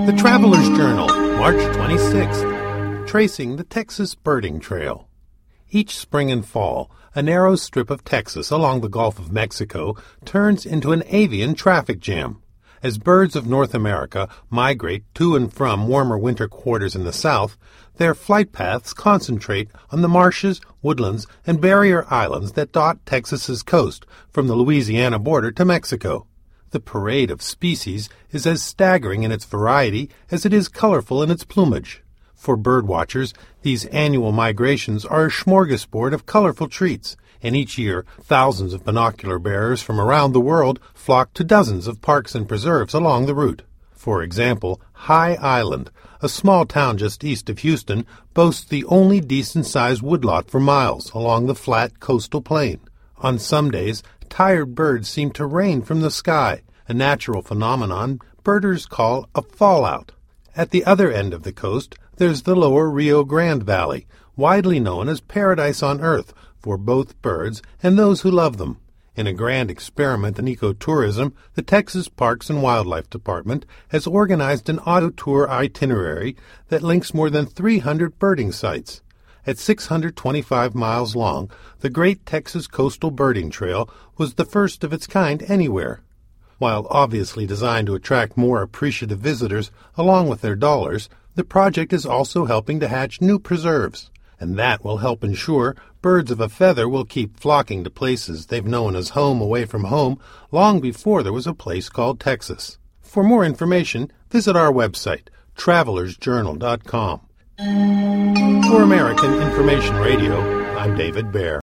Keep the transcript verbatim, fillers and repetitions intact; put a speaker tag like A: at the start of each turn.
A: The Traveler's Journal, March twenty-sixth, Tracing the Texas Birding Trail. Each spring and fall, a narrow strip of Texas along the Gulf of Mexico turns into an avian traffic jam. As birds of North America migrate to and from warmer winter quarters in the south, their flight paths concentrate on the marshes, woodlands, and barrier islands that dot Texas's coast from the Louisiana border to Mexico. The parade of species is as staggering in its variety as it is colorful in its plumage. For bird watchers, these annual migrations are a smorgasbord of colorful treats, and each year thousands of binocular bearers from around the world flock to dozens of parks and preserves along the route. For example, High Island, a small town just east of Houston, boasts the only decent-sized woodlot for miles along the flat coastal plain. On some days, tired birds seem to rain from the sky, a natural phenomenon birders call a fallout. At the other end of the coast, there's the lower Rio Grande Valley, widely known as paradise on earth for both birds and those who love them. In a grand experiment in ecotourism, the Texas Parks and Wildlife Department has organized an auto tour itinerary that links more than three hundred birding sites. At six hundred twenty-five miles long, the Great Texas Coastal Birding Trail was the first of its kind anywhere. While obviously designed to attract more appreciative visitors along with their dollars, the project is also helping to hatch new preserves, and that will help ensure birds of a feather will keep flocking to places they've known as home away from home long before there was a place called Texas. For more information, visit our website, travelers journal dot com. For American Information Radio, I'm David Baer.